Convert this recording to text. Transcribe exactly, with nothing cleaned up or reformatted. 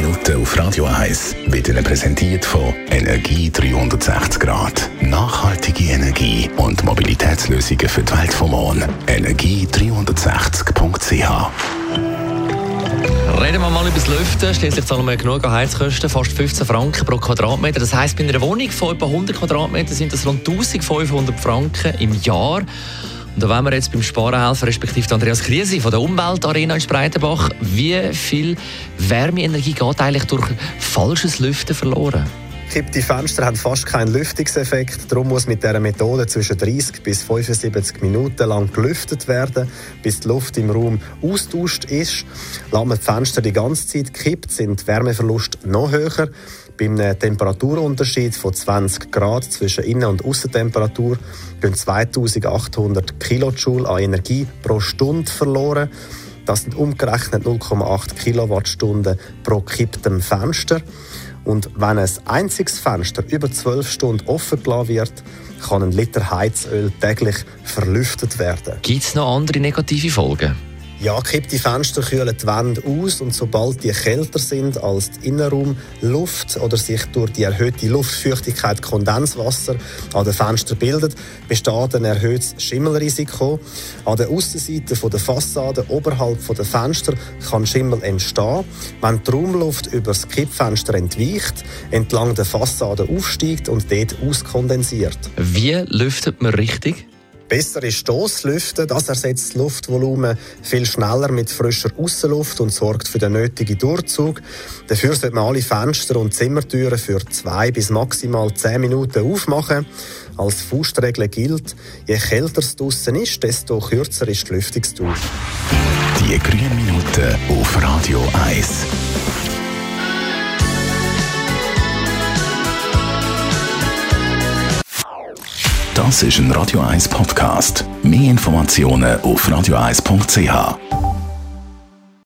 Minuten auf Radio eins wird Ihnen präsentiert von Energie dreihundertsechzig Grad. Nachhaltige Energie und Mobilitätslösungen für die Welt vom Morgen. energie dreihundertsechzig punkt c h. Reden wir mal über das Lüften. Schließlich zahlen wir genug an Heizkosten, fast fünfzehn Franken pro Quadratmeter. Das heisst, bei einer Wohnung von etwa hundert Quadratmetern sind das rund eintausendfünfhundert Franken im Jahr. Und da wollen wir jetzt beim Sparen helfen, respektive Andreas Kriesi von der Umweltarena in Spreitenbach. Wie viel Wärmeenergie geht eigentlich durch falsches Lüften verloren? Die Fenster haben fast keinen Lüftungseffekt. Darum muss mit dieser Methode zwischen dreißig bis fünfundsiebzig Minuten lang gelüftet werden, bis die Luft im Raum austauscht ist. Lässt man die Fenster die ganze Zeit kippt, sind die Wärmeverluste noch höher. Bei einem Temperaturunterschied von zwanzig Grad zwischen Innen- und Aussentemperatur gehen zweitausendachthundert Kilojoule an Energie pro Stunde verloren. Das sind umgerechnet null Komma acht Kilowattstunden pro kipptem Fenster. Und wenn ein einziges Fenster über zwölf Stunden offen gelassen wird, kann ein Liter Heizöl täglich verlüftet werden. Gibt es noch andere negative Folgen? Ja, kippte Fenster kühlen die Wände aus und sobald die kälter sind als die Innenraumluft oder sich durch die erhöhte Luftfeuchtigkeit Kondenswasser an den Fenstern bildet, besteht ein erhöhtes Schimmelrisiko. An der Aussenseite der Fassade oberhalb der Fenster kann Schimmel entstehen, wenn die Raumluft über das Kippfenster entweicht, entlang der Fassade aufsteigt und dort auskondensiert. Wie lüftet man richtig? Bessere Stosslüften, das ersetzt das Luftvolumen viel schneller mit frischer Aussenluft und sorgt für den nötigen Durchzug. Dafür sollte man alle Fenster und Zimmertüren für zwei bis maximal zehn Minuten aufmachen. Als Faustregel gilt, je kälter es draussen ist, desto kürzer ist die Lüftungsdauer. Die grünen Minuten auf Radio eins. Das ist ein Radio eins Podcast. Mehr Informationen auf radio eins punkt c h.